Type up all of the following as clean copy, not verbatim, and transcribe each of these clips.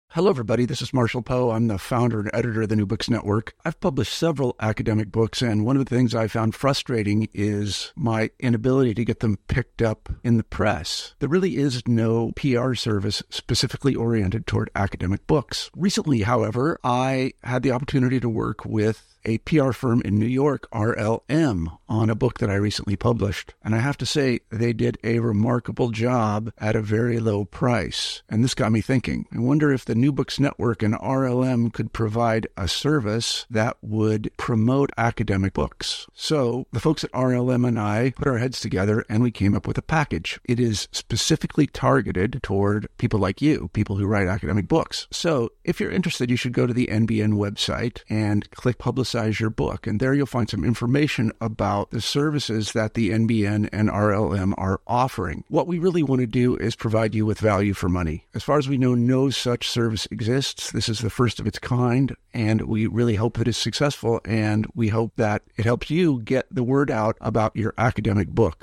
Hello, everybody. This is Marshall Poe. I'm the founder and editor of the New Books Network. I've published several academic books, and one of the things I found frustrating is my inability to get them picked up in the press. There really is no PR service specifically oriented toward academic books. Recently, however, I had the opportunity to work with a PR firm in New York, RLM, on a book that I recently published. And I have to say, they did a remarkable job at a very low price. And this got me thinking. I wonder if the New Books Network and RLM could provide a service that would promote academic books. So the folks at RLM and I put our heads together and we came up with a package. It is specifically targeted toward people like you, people who write academic books. So if you're interested, you should go to the NBN website and click Publicize Your Book. And there you'll find some information about the services that the NBN and RLM are offering. What we really want to do is provide you with value for money. As far as we know, no such service exists. This is the first of its kind, and we really hope that it's successful, and we hope that it helps you get the word out about your academic book.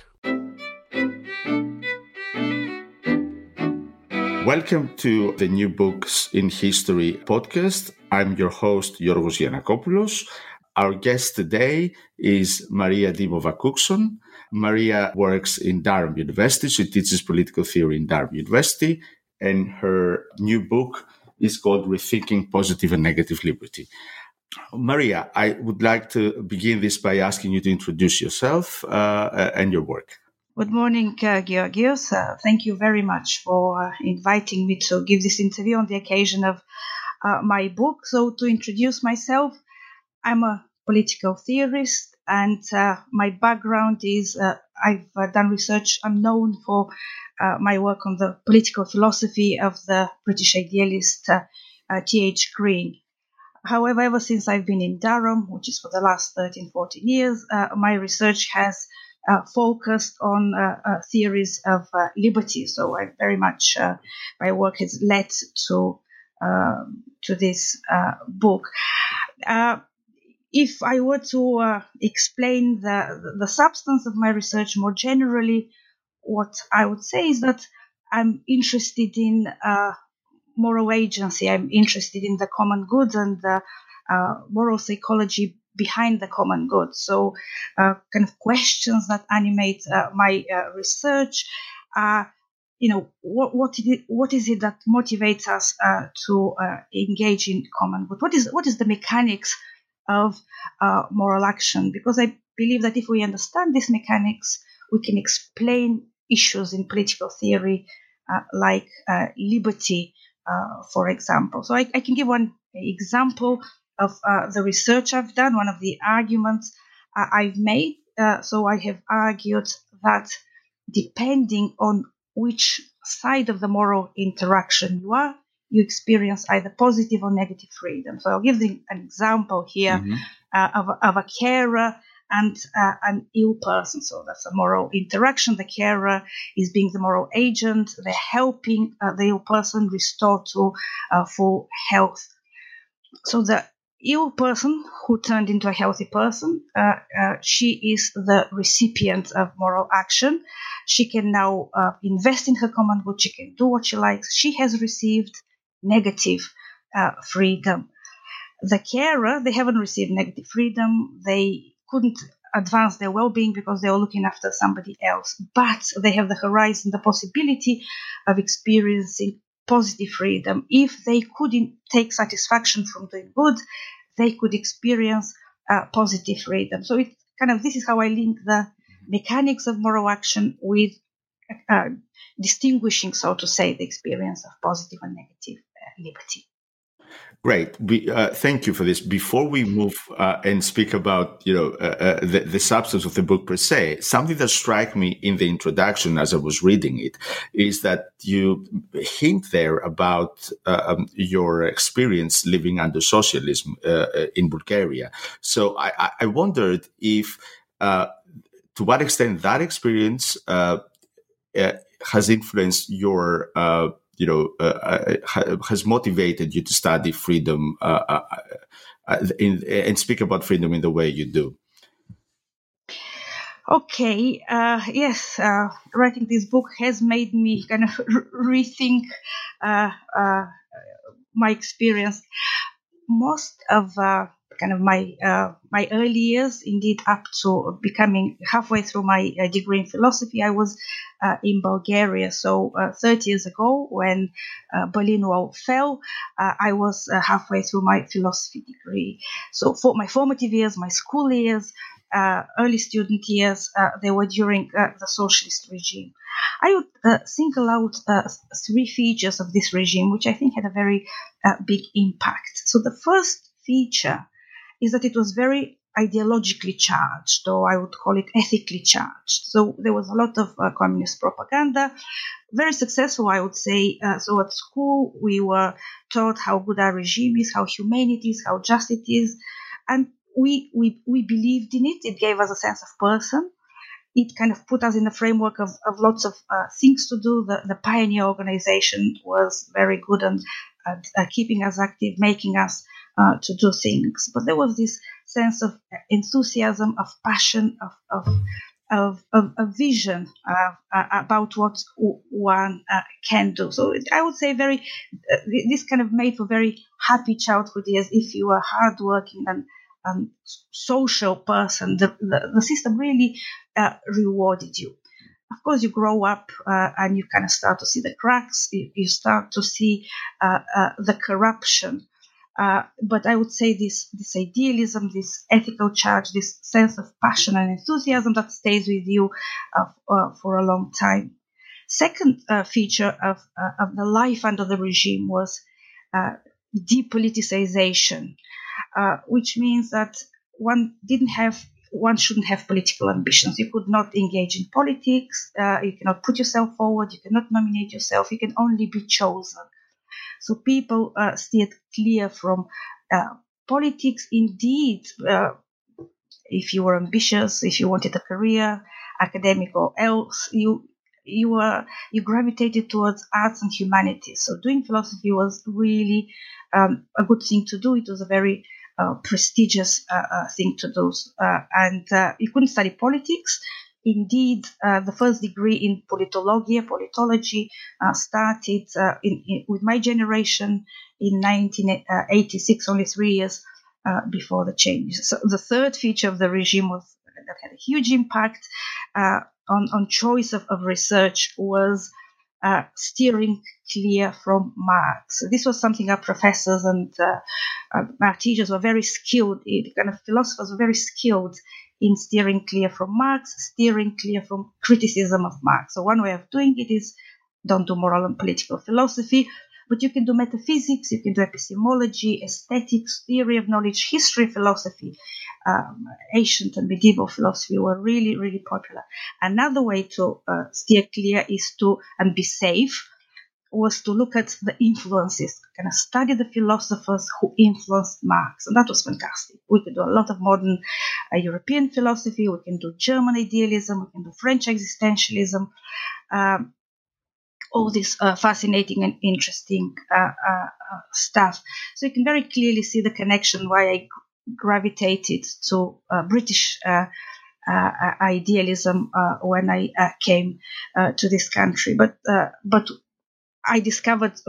Welcome to the New Books in History podcast. I'm your host, Yorgos Giannakopoulos. Our guest today is Maria Dimova-Cookson. Maria works in Durham University. She teaches political theory in Durham University, and her new book is called Rethinking Positive and Negative Liberty. Maria, I would like to begin this by asking you to introduce yourself and your work. Good morning, Georgios. Thank you very much for inviting me to give this interview on the occasion of my book. So to introduce myself, I'm a political theorist, and my background is I've done research. I'm known for my work on the political philosophy of the British idealist T.H. Green. However, ever since I've been in Durham, which is for the last 13, 14 years, my research has focused on theories of liberty. So I very much my work has led to this book. If I were to explain the substance of my research more generally, what I would say is that I'm interested in moral agency. I'm interested in the common good and the moral psychology behind the common good. So kind of questions that animate my research are, what is it that motivates us to engage in common good? What is the mechanics of moral action? Because I believe that if we understand these mechanics, we can explain issues in political theory like liberty, for example. So I can give one example of the research I've done. One of the arguments I've made. So I have argued that depending on which side of the moral interaction you are, you experience either positive or negative freedom. So I'll give an example here of a carer and an ill person. So that's a moral interaction. The carer is being the moral agent. They're helping the ill person restore to full health. So the ill person who turned into a healthy person, she is the recipient of moral action. She can now invest in her common good. She can do what she likes. She has received negative freedom. The carer, they haven't received negative freedom. They couldn't advance their well-being because they were looking after somebody else. But they have the horizon, the possibility of experiencing positive freedom. If they couldn't take satisfaction from doing good, they could experience positive freedom. So it this is how I link the mechanics of moral action with distinguishing, so to say, the experience of positive and negative liberty. Great. Thank you for this. Before we move and speak about the substance of the book per se, something that struck me in the introduction as I was reading it is that you hint there about your experience living under socialism in Bulgaria. So I wondered if, to what extent that experience has influenced your has motivated you to study freedom and speak about freedom in the way you do. Okay. Yes. Writing this book has made me kind of rethink my experience. Most of kind of my early years, indeed up to becoming halfway through my degree in philosophy, I was in Bulgaria. So 30 years ago, when Berlin Wall fell, I was halfway through my philosophy degree. So for my formative years, my school years, early student years, they were during the socialist regime. I would single out 3 features of this regime, which I think had a very big impact. So the first feature is that it was very ideologically charged, or I would call it ethically charged. So there was a lot of communist propaganda, very successful, I would say. So at school, we were taught how good our regime is, how humane it is, how just it is, and we believed in it. It gave us a sense of person. It kind of put us in the framework of lots of things to do. The pioneer organization was very good on keeping us active, making us to do things. But there was this sense of enthusiasm, of passion, of a vision about what one can do. So I would say this kind of made for very happy childhood years if you were hardworking and social person. The system really rewarded you. Of course, you grow up and you kind of start to see the cracks. You start to see the corruption. But I would say this idealism, this ethical charge, this sense of passion and enthusiasm that stays with you for a long time. Second feature of the life under the regime was depoliticization, which means that one shouldn't have political ambitions. You could not engage in politics. You cannot put yourself forward. You cannot nominate yourself. You can only be chosen. So people steered clear from politics. Indeed, if you were ambitious, if you wanted a career, academic or else, you gravitated towards arts and humanities. So doing philosophy was really a good thing to do. It was a very prestigious thing to do, and you couldn't study politics. Indeed, the first degree in politology started with my generation in 1986, only 3 years before the changes. So the third feature of the regime that had a huge impact on choice of research was steering clear from Marx. So this was something our professors and our teachers were very skilled in. Kind of philosophers were very skilled in steering clear from Marx, steering clear from criticism of Marx. So one way of doing it is don't do moral and political philosophy, but you can do metaphysics, you can do epistemology, aesthetics, theory of knowledge, history, philosophy. Ancient and medieval philosophy were really, really popular. Another way to steer clear and be safe was to look at the influences, kind of study the philosophers who influenced Marx. And that was fantastic. We could do a lot of modern European philosophy. We can do German idealism. We can do French existentialism. All this fascinating and interesting stuff. So you can very clearly see the connection why I gravitated to British idealism when I came to this country. But I discovered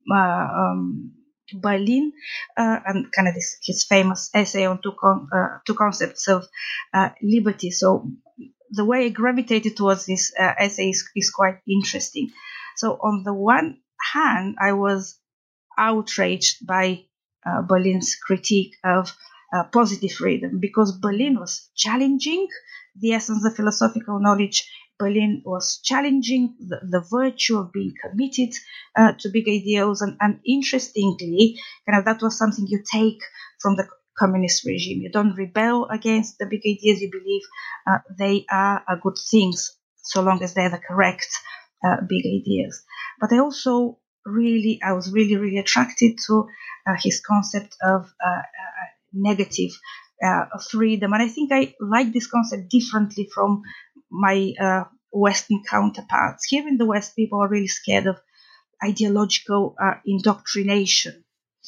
Berlin and kind of his famous essay on two concepts of liberty. So the way I gravitated towards this essay is quite interesting. So on the one hand, I was outraged by Berlin's critique of positive freedom, because Berlin was challenging the essence of philosophical knowledge. Berlin was challenging the virtue of being committed to big ideals. And interestingly, kind of that was something you take from the communist regime. You don't rebel against the big ideas. You believe they are good things so long as they're the correct big ideas. But I was really, really attracted to his concept of negative freedom. And I think I like this concept differently from my Western counterparts. Here in the West, people are really scared of ideological indoctrination.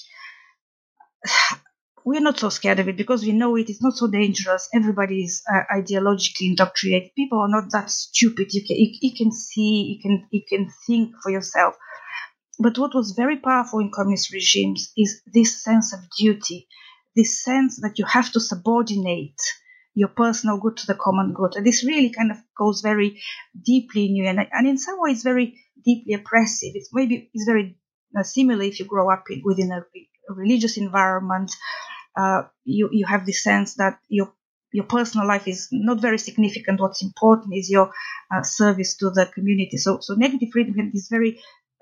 We're not so scared of it because we know it is not so dangerous. Everybody is ideologically indoctrinated. People are not that stupid. You can see, you can think for yourself. But what was very powerful in communist regimes is this sense of duty, this sense that you have to subordinate your personal good to the common good. And this really kind of goes very deeply in you, and in some ways very deeply oppressive. It's very similar if you grow up within a religious environment. You have this sense that your personal life is not very significant. What's important is your service to the community. So negative freedom has this very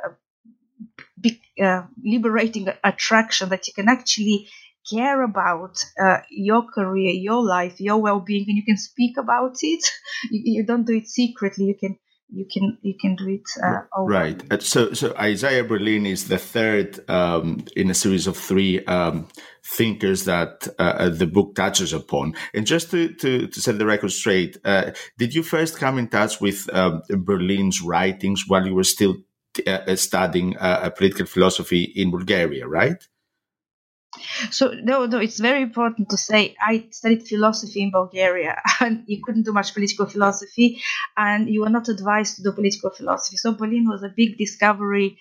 big liberating attraction that you can actually care about your career, your life, your well-being, and you can speak about it. You don't do it secretly. You can do it openly. Right. So Isaiah Berlin is the third in a series of three thinkers that the book touches upon. And just to set the record straight, did you first come in touch with Berlin's writings while you were still studying political philosophy in Bulgaria, right? So no, it's very important to say I studied philosophy in Bulgaria, and you couldn't do much political philosophy, and you were not advised to do political philosophy. So Berlin was a big discovery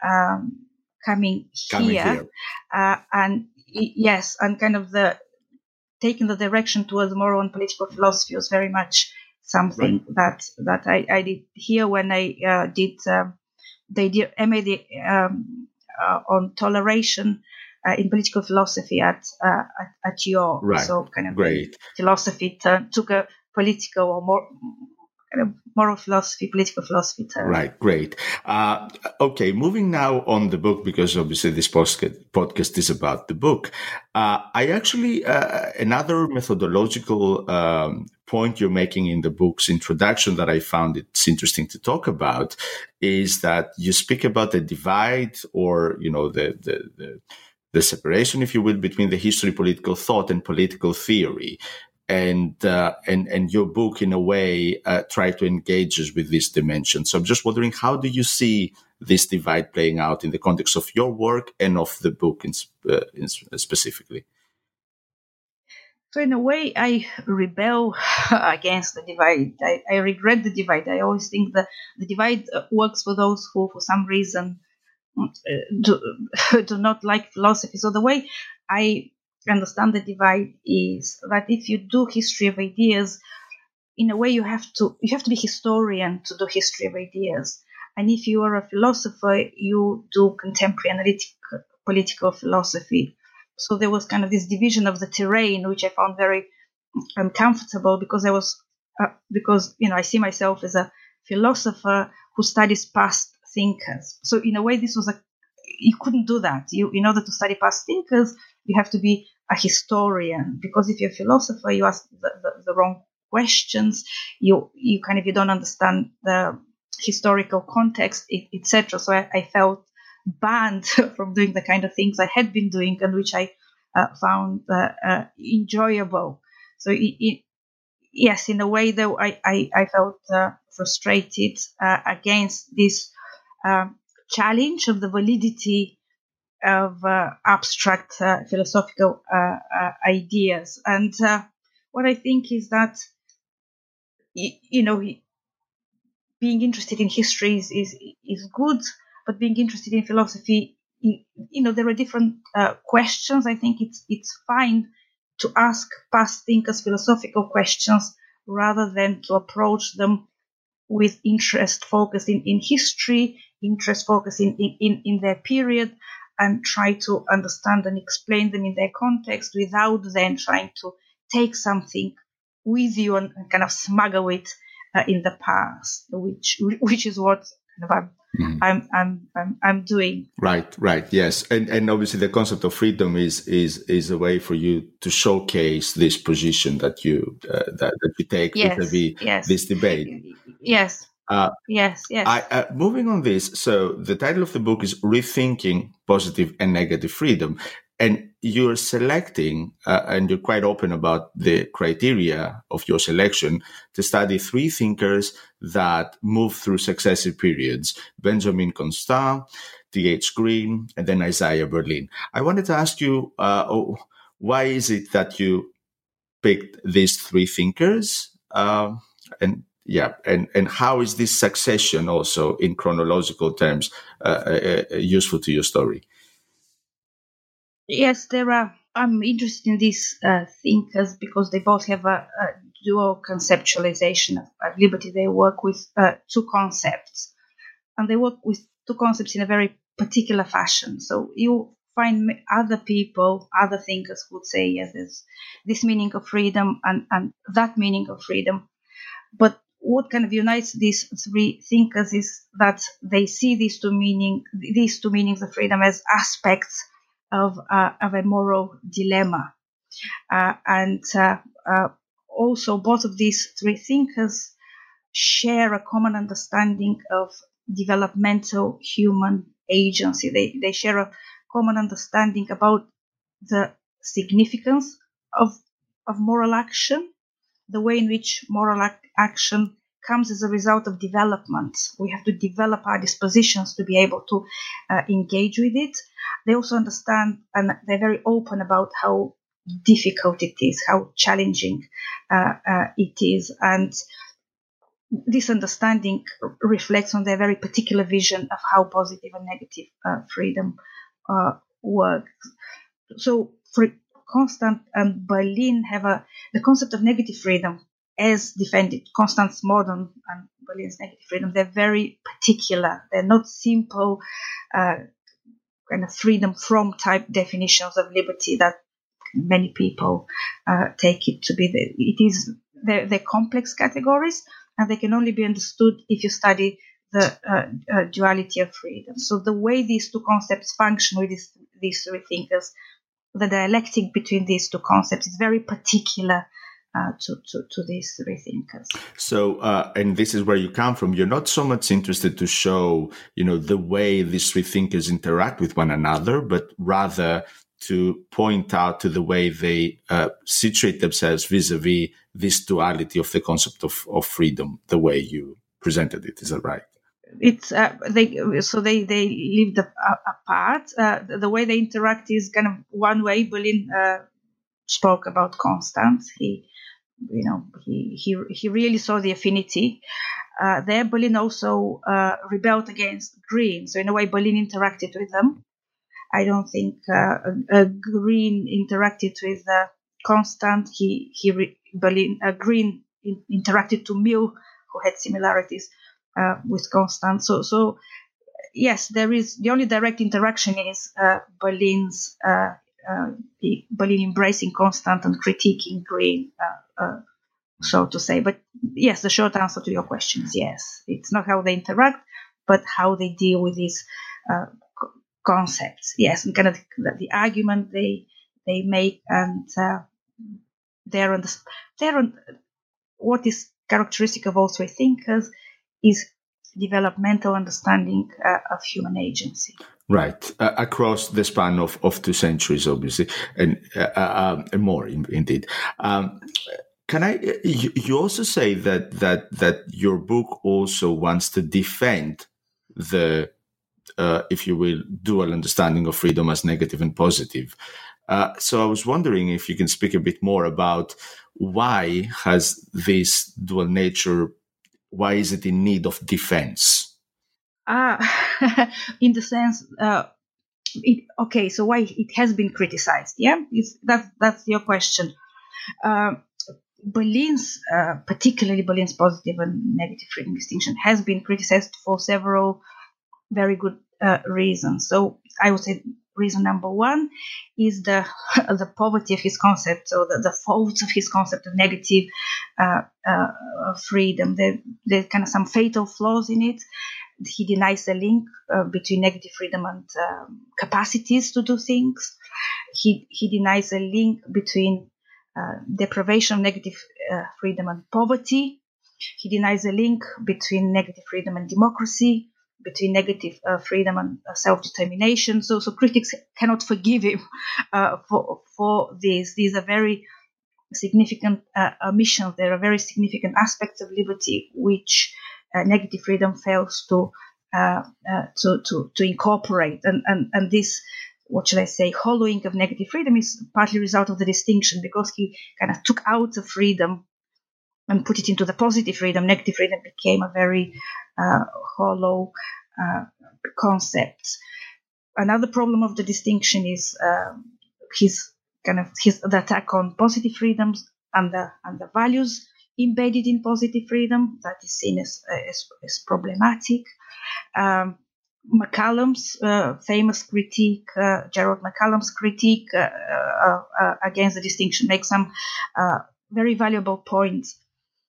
coming here. And yes, and kind of taking the direction towards more on political philosophy was very much something that I did here when I did the MA on toleration in political philosophy at York. Right. So kind of great. Philosophy took a political or more kind of moral philosophy, political philosophy turn. Right, great. Okay, moving now on the book, because obviously this podcast is about the book. I actually, another methodological point you're making in the book's introduction that I found it's interesting to talk about is that you speak about the divide, or, you know, the separation, if you will, between the history, political thought, and political theory. And your book, in a way, try to engage us with this dimension. So I'm just wondering, how do you see this divide playing out in the context of your work and of the book specifically? So in a way, I rebel against the divide. I regret the divide. I always think that the divide works for those who, for some reason, do not like philosophy. So the way I understand the divide is that if you do history of ideas, in a way you have to be historian to do history of ideas. And if you are a philosopher, you do contemporary analytic political philosophy. So there was kind of this division of the terrain, which I found very uncomfortable, because I see myself as a philosopher who studies past thinkers. So in a way, this was you couldn't do that. In order to study past thinkers, you have to be a historian, because if you're a philosopher, you ask the wrong questions. You don't understand the historical context, etc. So I felt banned from doing the kind of things I had been doing and which I found enjoyable. So yes, in a way, though, I felt frustrated against this challenge of the validity of abstract philosophical ideas. And what I think is that, being interested in history is good, but being interested in philosophy, there are different questions. I think it's fine to ask past thinkers philosophical questions rather than to approach them with interest focused in history, interest focused in their period, and try to understand and explain them in their context without then trying to take something with you and kind of smuggle it in the past, which is what kind of I'm doing. Right. Yes, and obviously the concept of freedom is a way for you to showcase this position that you take vis-a-vis this debate. Yes. Yes. Moving on this, so the title of the book is Rethinking Positive and Negative Freedom. And you're selecting, and you're quite open about the criteria of your selection, to study three thinkers that move through successive periods: Benjamin Constant, T.H. Green, and then Isaiah Berlin. I wanted to ask you, why is it that you picked these three thinkers? And yeah, and how is this succession also in chronological terms useful to your story? Yes, there are. I'm interested in these thinkers because they both have a dual conceptualization of liberty. They work with two concepts, and they work with two concepts in a very particular fashion. So you find other people, other thinkers would say, yes, there's this meaning of freedom and that meaning of freedom. But what kind of unites these three thinkers is that they see these two meanings of freedom as aspects of a moral dilemma. And also, both of these three thinkers share a common understanding of developmental human agency. They share a common understanding about the significance of moral action, the way in which moral action comes as a result of development. We have to develop our dispositions to be able to engage with it. They also understand, and they're very open about how difficult it is, how challenging it is. And this understanding reflects on their very particular vision of how positive and negative freedom works. So, for Constant and Berlin have the concept of negative freedom as defended. Constant's modern and Berlin's negative freedom, they're very particular. They're not simple kind of freedom from type definitions of liberty that many people take it to be. They're complex categories, and they can only be understood if you study the duality of freedom. So the way these two concepts function with these three thinkers, the dialectic between these two concepts is very particular to these three thinkers. So, and this is where you come from. You're not so much interested to show, the way these three thinkers interact with one another, but rather to point out to the way they situate themselves vis-a-vis this duality of the concept of freedom, the way you presented it. Is that right? It's they lived apart. The way they interact is kind of one way. Berlin spoke about Constant. He really saw the affinity there. Berlin also rebelled against Green. So in a way, Berlin interacted with them. I don't think Green interacted with Constant. Green interacted to Mill, who had similarities with Constant. So yes, there is the only direct interaction is Berlin embracing Constant and critiquing Green, so to say. But yes, the short answer to your question is yes. It's not how they interact, but how they deal with these concepts. Yes, and kind of the argument they make, and what is characteristic of all three thinkers is developmental understanding of human agency. Right, across the span of 2 centuries, obviously, and more indeed. Can I? You also say that your book also wants to defend the, if you will, dual understanding of freedom as negative and positive. So I was wondering if you can speak a bit more about why has this dual nature, why is it in need of defense? In the sense, so why it has been criticized? Yeah, that's your question. Particularly Berlin's positive and negative freedom distinction has been criticized for several very good reasons. So I would say reason number one is the poverty of his concept, or the faults of his concept of negative freedom. There's kind of some fatal flaws in it. He denies the link between negative freedom and capacities to do things. He denies a link between deprivation of negative freedom and poverty. He denies a link between negative freedom and democracy, between negative freedom and self-determination. So critics cannot forgive him for this. These are very significant omissions. There are very significant aspects of liberty which negative freedom fails to incorporate. And this, what should I say, hollowing of negative freedom is partly a result of the distinction, because he kind of took out the freedom and put it into the positive freedom, negative freedom became a very hollow concept. Another problem of the distinction is the attack on positive freedoms and the values embedded in positive freedom that is seen as problematic. McCallum's famous critique, Gerald McCallum's critique against the distinction, makes some very valuable points.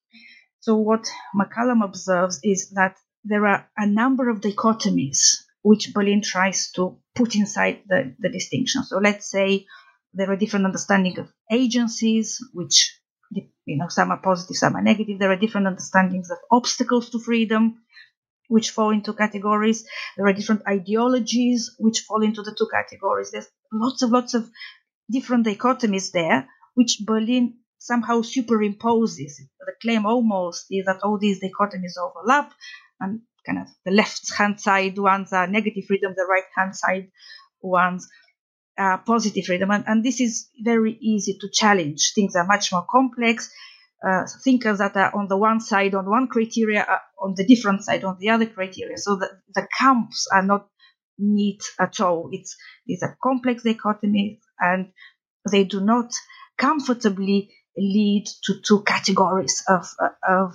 So what McCallum observes is that there are a number of dichotomies which Berlin tries to put inside the distinction. So let's say there are different understandings of agencies, which, some are positive, some are negative. There are different understandings of obstacles to freedom, which fall into categories. There are different ideologies which fall into the two categories. There's lots of different dichotomies there, which Berlin somehow superimposes. The claim almost is that all these dichotomies overlap, and kind of the left-hand side ones are negative freedom, the right-hand side ones are positive freedom. And this is very easy to challenge. Things are much more complex. Thinkers that are on the one side on one criteria are on the different side on the other criteria. So the camps are not neat at all. These are complex dichotomies, and they do not comfortably lead to two categories of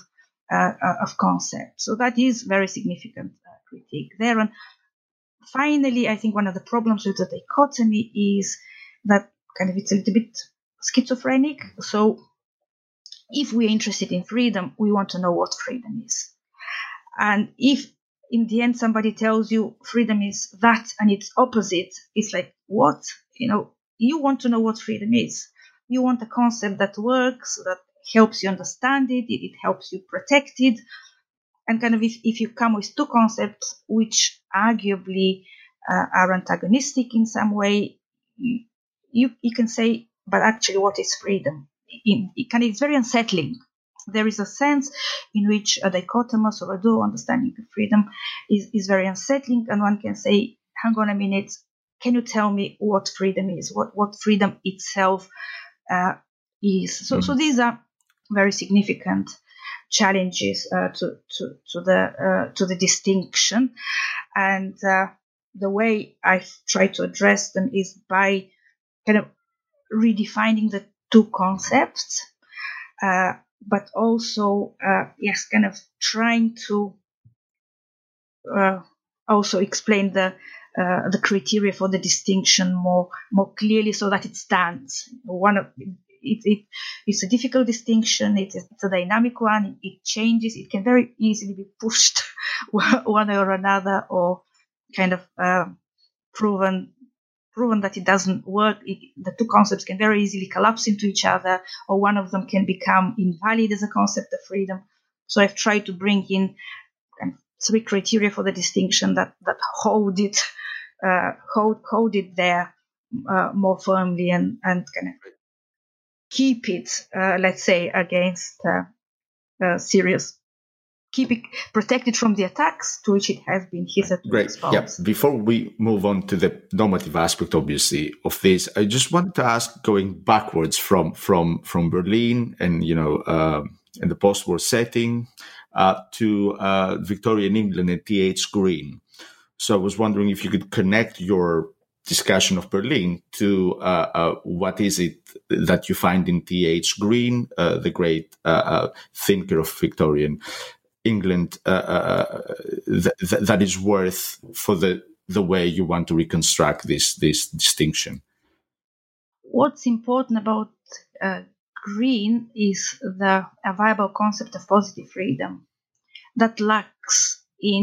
concepts. So that is very significant critique there. And finally, I think one of the problems with the dichotomy is that kind of it's a little bit schizophrenic. So if we're interested in freedom, we want to know what freedom is. And if in the end somebody tells you freedom is that and it's opposite, it's like, what? You want to know what freedom is. You want a concept that works, that helps you understand it, it helps you protect it. And kind of if you come with two concepts which arguably are antagonistic in some way, you can say, but actually what is freedom? It's very unsettling. There is a sense in which a dichotomous or a dual understanding of freedom is very unsettling, and one can say, hang on a minute, can you tell me what freedom is, what freedom itself is? So these are very significant challenges to the distinction, and the way I try to address them is by kind of redefining the two concepts, but also kind of trying to also explain the criteria for the distinction more clearly so that it stands. It's a difficult distinction. It's a dynamic one. It changes. It can very easily be pushed one or another, or kind of proven that it doesn't work. The two concepts can very easily collapse into each other, or one of them can become invalid as a concept of freedom. So I've tried to bring in three criteria for the distinction that hold it there more firmly and kind of keep it, let's say, against serious. Keep it protected from the attacks to which it has been hitherto exposed. Yeah. Before we move on to the normative aspect, obviously, of this, I just wanted to ask, going backwards from Berlin and in the post-war setting to Victorian England and T.H. Green. So I was wondering if you could connect your discussion of Berlin to what is it that you find in T.H. Green, the great thinker of Victorian England, that is worth for the way you want to reconstruct this distinction. What's important about Green is a viable concept of positive freedom that lacks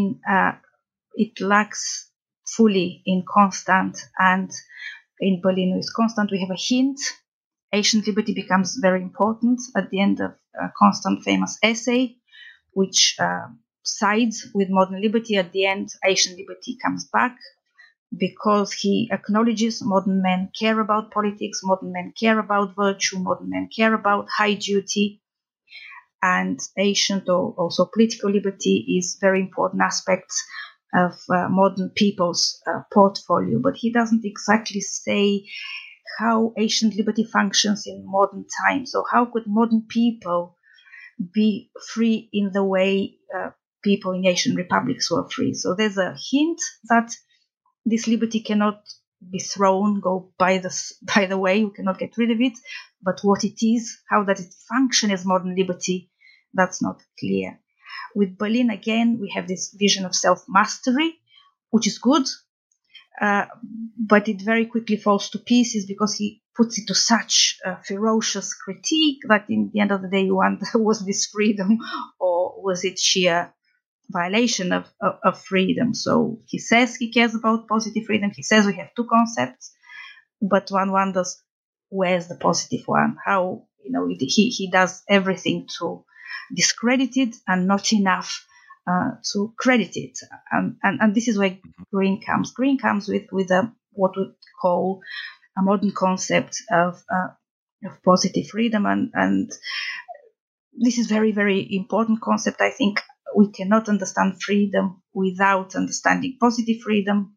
fully in Constant, and in Berlin with Constant we have a hint. Ancient liberty becomes very important at the end of Constant famous essay, which sides with modern liberty. At the end, ancient liberty comes back because he acknowledges modern men care about politics, modern men care about virtue, modern men care about high duty, and ancient or also political liberty is very important aspects of modern people's portfolio. But he doesn't exactly say how ancient liberty functions in modern times. So how could modern people be free in the way people in Asian republics were free. So there's a hint that this liberty cannot be thrown, go by the way, we cannot get rid of it. But what it is, how does it function as modern liberty, that's not clear. With Berlin, again, we have this vision of self-mastery, which is good, but it very quickly falls to pieces because he puts it to such ferocious critique that in the end of the day you wonder, was this freedom or was it sheer violation of freedom? So he says he cares about positive freedom. He says we have two concepts, but one wonders, where's the positive one? How, he does everything to discredit it and not enough to credit it. And this is where Green comes. Green comes with what we call a modern concept of positive freedom. And this is very, very important concept. I think we cannot understand freedom without understanding positive freedom.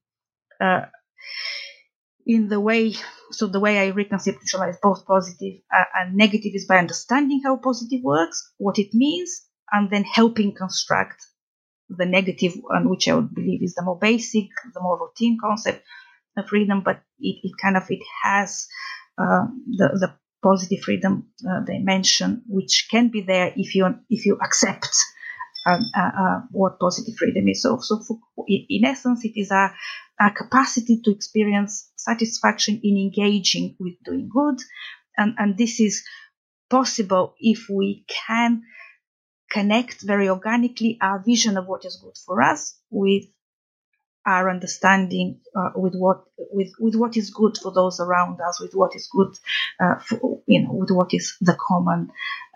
The way I reconceptualize both positive and negative is by understanding how positive works, what it means, and then helping construct the negative one, which I would believe is the more basic, the more routine concept of freedom. But it has the positive freedom dimension, which can be there if you accept what positive freedom is. So in essence, it is a capacity to experience satisfaction in engaging with doing good. And this is possible if we can connect very organically our vision of what is good for us with our understanding with what is good for those around us, with what is good with what is the common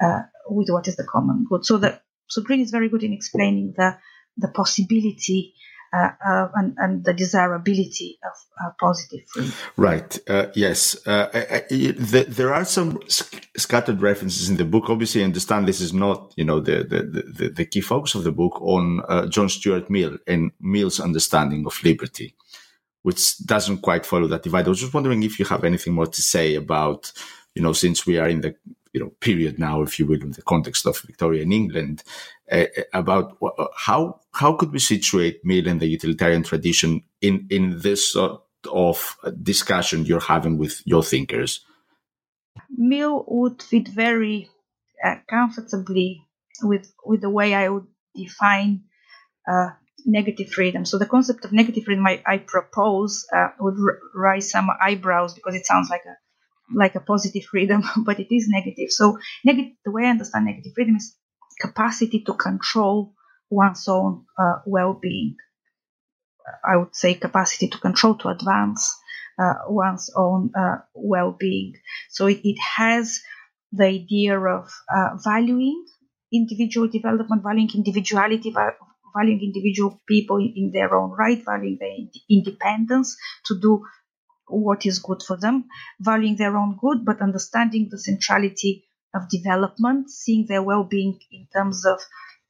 good. So Green is very good in explaining the possibility and the desirability of positive freedom. Right. Yes. There are some scattered references in the book. Obviously, I understand this is not, the key focus of the book on John Stuart Mill and Mill's understanding of liberty, which doesn't quite follow that divide. I was just wondering if you have anything more to say about, since we are in the period now, if you will, in the context of Victorian England, about how could we situate Mill and the utilitarian tradition in this sort of discussion you're having with your thinkers? Mill would fit very comfortably with the way I would define negative freedom. So the concept of negative freedom I propose would raise some eyebrows because it sounds like a positive freedom, but it is negative. So the way I understand negative freedom is capacity to control one's own well-being. I would say capacity to control, to advance one's own well-being. So it has the idea of valuing individual development, valuing individuality, valuing individual people in their own right, valuing their independence to do what is good for them, valuing their own good, but understanding the centrality of development, seeing their well-being in terms of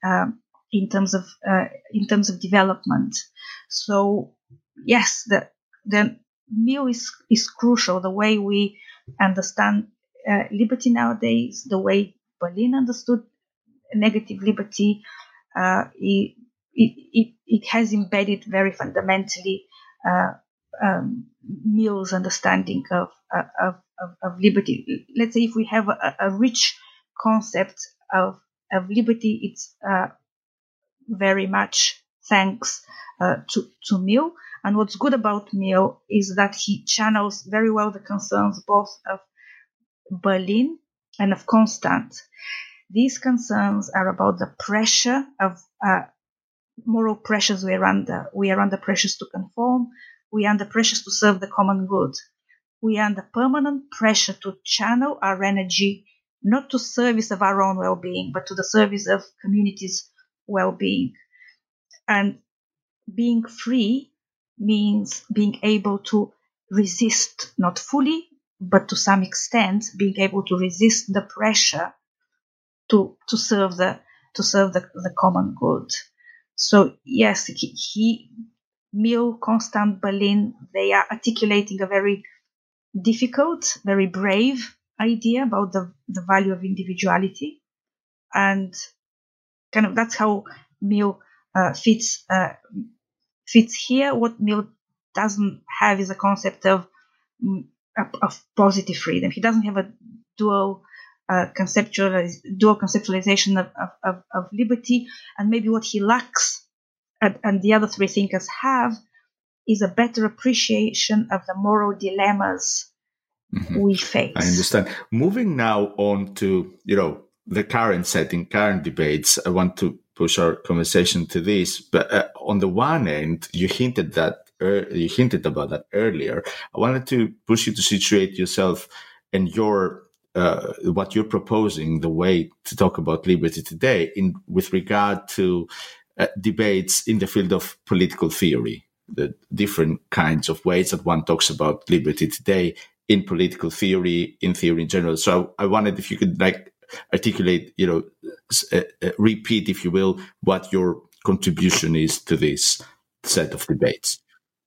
development. So yes, the Mill is crucial. The way we understand liberty nowadays, the way Berlin understood negative liberty, it has embedded very fundamentally Mill's understanding of liberty. Let's say if we have a rich concept of liberty, it's very much thanks to Mill. And what's good about Mill is that he channels very well the concerns both of Berlin and of Constant. These concerns are about the pressure of moral pressures we are under. We are under pressures to conform. We are under pressures to serve the common good. We are under permanent pressure to channel our energy not to service of our own well-being, but to the service of communities' well-being. And being free means being able to resist, not fully, but to some extent, being able to resist the pressure to serve the common good. So yes, Mill, Constant, Berlin, they are articulating a very difficult, very brave idea about the value of individuality. and kind of that's how Mill fits here. What Mill doesn't have is a concept of positive freedom. He doesn't have a dual conceptualization of liberty, and maybe what he lacks, and the other three thinkers have, is a better appreciation of the moral dilemmas we face. I understand. Moving now on to the current setting, current debates. I want to push our conversation to this, but on the one end, you hinted about that earlier. I wanted to push you to situate yourself and your what you're proposing, the way to talk about liberty today, with regard to debates in the field of political theory, the different kinds of ways that one talks about liberty today in political theory, in theory in general. So I wondered if you could articulate, repeat, if you will, what your contribution is to this set of debates.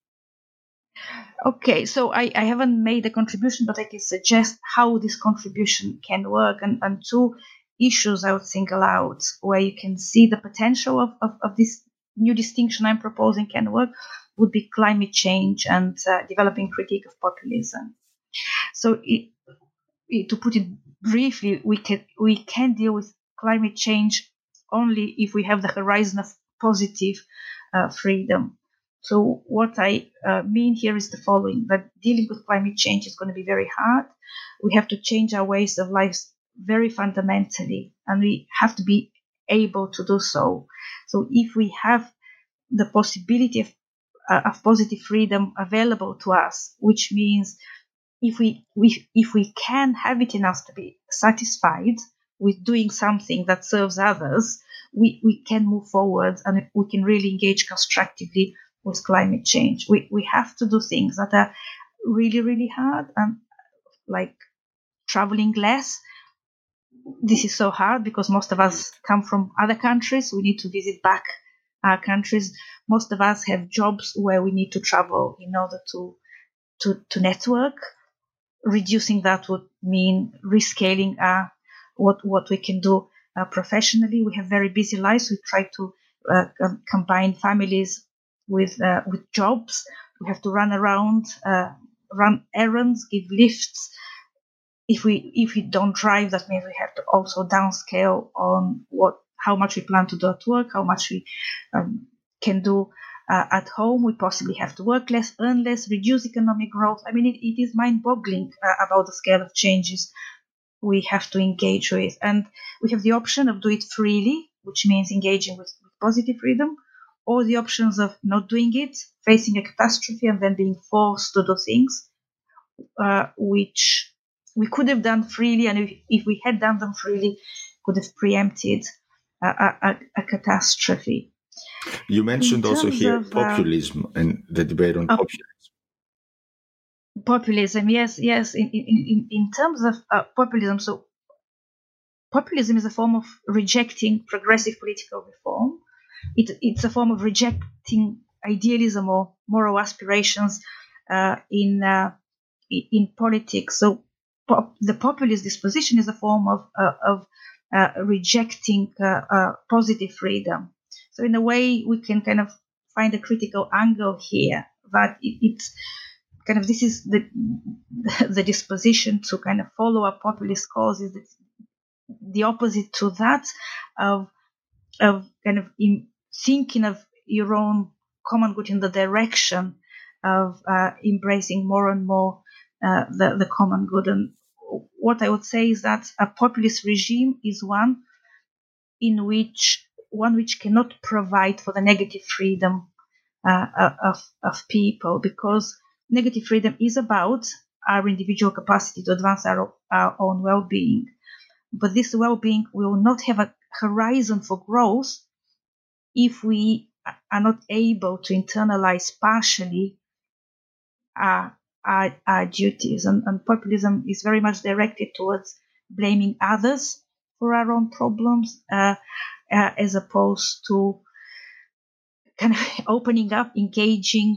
Okay, so I haven't made a contribution, but I can suggest how this contribution can work, and two issues I would single out where you can see the potential of this new distinction I'm proposing can work would be climate change and developing critique of populism. So to put it briefly, we can deal with climate change only if we have the horizon of positive freedom. So what I mean here is the following, that dealing with climate change is going to be very hard. We have to change our ways of life very fundamentally, and we have to be able to do so. So if we have the possibility of positive freedom available to us, which means if we can have it in us to be satisfied with doing something that serves others, we can move forward and we can really engage constructively with climate change. We have to do things that are really, really hard, like traveling less. This is so hard because most of us come from other countries. We need to visit back our countries. Most of us have jobs where we need to travel in order to network. Reducing that would mean rescaling what we can do professionally. We have very busy lives. We try to combine families with jobs. We have to run around, run errands, give lifts. If we don't drive, that means we have to also downscale on how much we plan to do at work, how much we can do at home. We possibly have to work less, earn less, reduce economic growth. I mean, it is mind-boggling about the scale of changes we have to engage with. And we have the option of do it freely, which means engaging with positive freedom, or the options of not doing it, facing a catastrophe, and then being forced to do things, which we could have done freely, and if we had done them freely, could have preempted a catastrophe. You mentioned also here populism and the debate on populism. Populism, yes. In terms of populism, so populism is a form of rejecting progressive political reform. It's a form of rejecting idealism or moral aspirations in politics. So the populist disposition is a form of rejecting positive freedom. So in a way, we can kind of find a critical angle here that it's kind of, this is the disposition to kind of follow a populist cause is the opposite to that of kind of thinking of your own common good in the direction of embracing more and more the common good. And what I would say is that a populist regime is one which cannot provide for the negative freedom of people, because negative freedom is about our individual capacity to advance our own well-being. But this well-being will not have a horizon for growth if we are not able to internalize partially our duties. And populism is very much directed towards blaming others for our own problems, as opposed to kind of opening up, engaging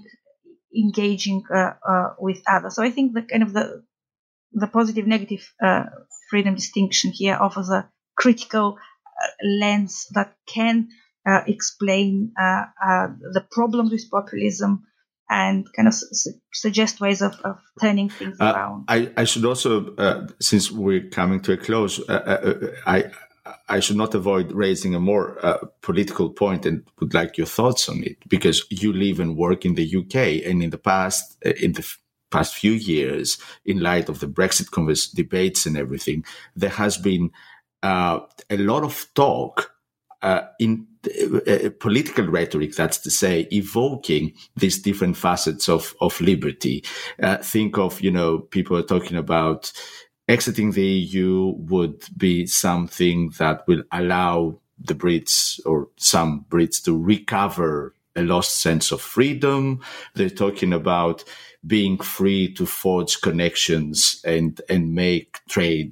with others. So I think the kind of the positive negative freedom distinction here offers a critical lens that can explain the problems with populism and kind of suggest ways of turning things around. I should also, since we're coming to a close, I should not avoid raising a more political point and would like your thoughts on it, because you live and work in the UK, and in the past few years, in light of the Brexit debates and everything, there has been a lot of talk in political rhetoric, that's to say, evoking these different facets of liberty. Think of, people are talking about exiting the EU would be something that will allow the Brits or some Brits to recover a lost sense of freedom. They're talking about being free to forge connections and make trade,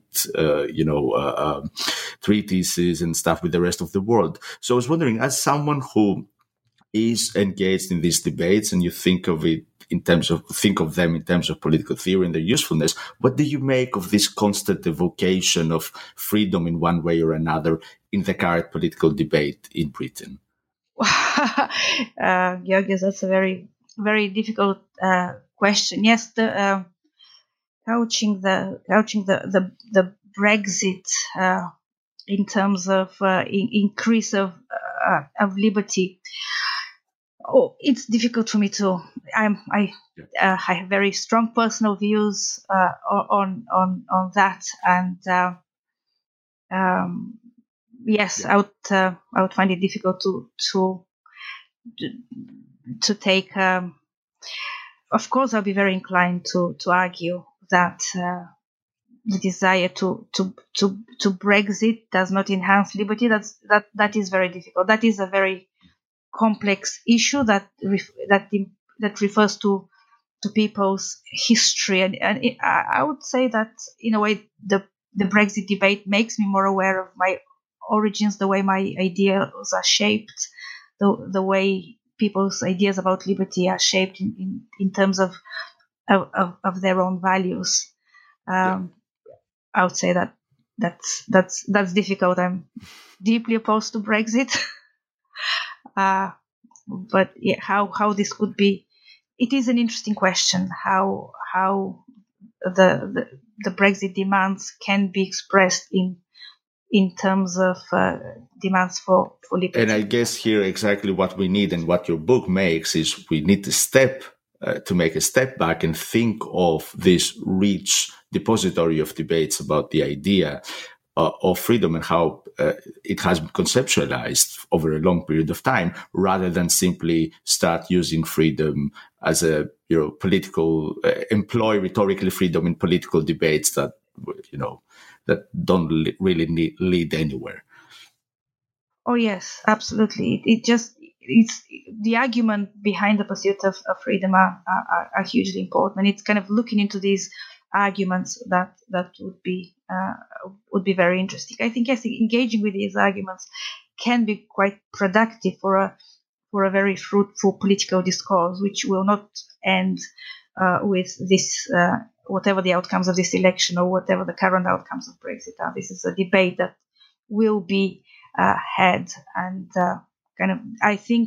treaties and stuff with the rest of the world. So I was wondering, as someone who is engaged in these debates, and you think of them in terms of political theory and their usefulness, what do you make of this constant evocation of freedom in one way or another in the current political debate in Britain? Georgios, that's a very, very difficult question. Yes, the couching the Brexit in terms of increase of liberty. Oh, it's difficult for me to. I have very strong personal views on that, and yes, I would find it difficult to take. Of course, I'll be very inclined to argue that the desire to Brexit does not enhance liberty. That is very difficult. That is a very complex issue that refers to people's history, and I would say that in a way the Brexit debate makes me more aware of my origins, the way my ideas are shaped, the way people's ideas about liberty are shaped in terms of their own values. I would say that's difficult. I'm deeply opposed to Brexit. But yeah, how this could be, it is an interesting question. How the Brexit demands can be expressed in terms of demands for liberty. And I guess here exactly what we need, and what your book makes, is we need to make a step back and think of this rich depository of debates about the idea of freedom and how it has been conceptualized over a long period of time, rather than simply start using freedom as a political employ rhetorically freedom in political debates that that don't really lead anywhere. Oh yes, absolutely. It's the argument behind the pursuit of freedom are hugely important, and it's kind of looking into these arguments that would be very interesting. I think yes, engaging with these arguments can be quite productive for a very fruitful political discourse, which will not end with this whatever the outcomes of this election or whatever the current outcomes of Brexit are. This is a debate that will be had, and kind of I think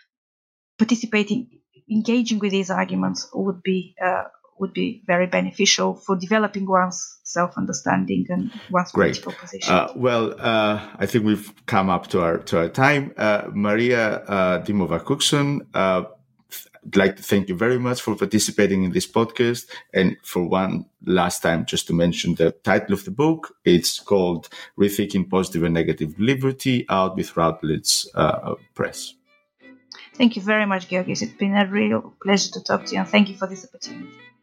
engaging with these arguments would be very beneficial for developing one's self-understanding and one's political position. I think we've come up to our time. Maria Dimova-Cookson, I'd like to thank you very much for participating in this podcast. And for one last time, just to mention the title of the book, it's called Rethinking Positive and Negative Liberty, out with Routledge Press. Thank you very much, Georgios. It's been a real pleasure to talk to you, and thank you for this opportunity.